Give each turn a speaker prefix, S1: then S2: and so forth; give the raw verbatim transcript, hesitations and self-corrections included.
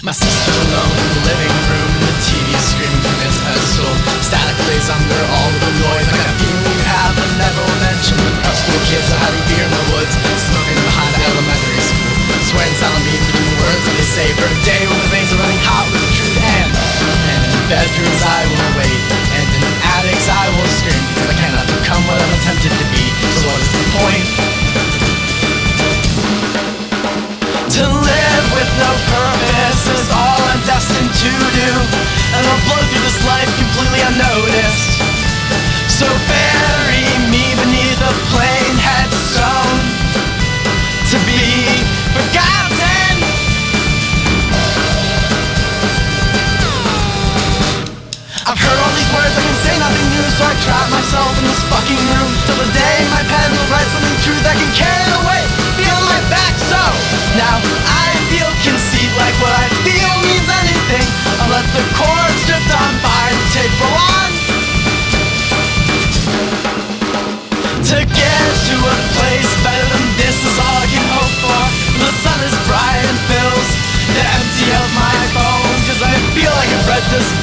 S1: My sister's alone in the living room, the T V is screaming from its pedestal. Static plays under all of the noise. I got a feeling you have, but never mentioned the prep school kids are having beer in the woods, smoking behind the elementary school, swearing silent beats between the words that they say for a day when the veins are running hot with the truth. And, and in bedrooms I will wait, and in attics I will scream, because I cannot become what I'm attempted to be. So what is the point? To live with no purpose is all I'm destined to do, and I'll blow through this life completely unnoticed. So bury me beneath a plain headstone to be forgotten. I've heard all these words, I can say nothing new, so I trap myself in this fucking room till the day my pen will write something true that can carry it away beyond my back. So now I feel conceit, like what I feel means anything. I'll let the chords drift on by, the tape roll on. To get to a place better than this is all I can hope for. The sun is bright and fills the empty of my bones, cause I feel like I've read this